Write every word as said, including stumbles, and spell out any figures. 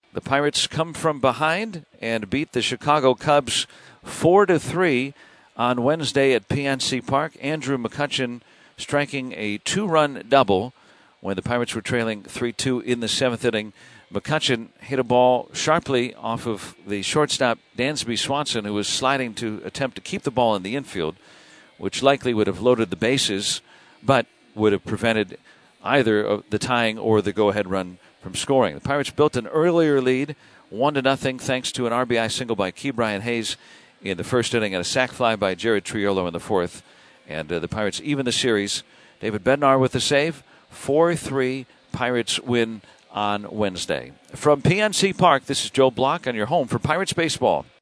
the Pirates come from behind and beat the Chicago Cubs four to three on Wednesday at P N C Park. Andrew McCutchen striking a two-run double when the Pirates were trailing three two in the seventh inning. McCutchen hit a ball sharply off of the shortstop Dansby Swanson, who was sliding to attempt to keep the ball in the infield, which likely would have loaded the bases, but would have prevented either of the tying or the go-ahead run from scoring. The Pirates built an earlier lead, one to nothing, thanks to an R B I single by Ke'Bryan Hayes in the first inning and a sac fly by Jared Triolo in the fourth. And uh, the Pirates even the series. David Bednar with the save. four three Pirates win on Wednesday. From P N C Park, this is Joe Block on your home for Pirates Baseball.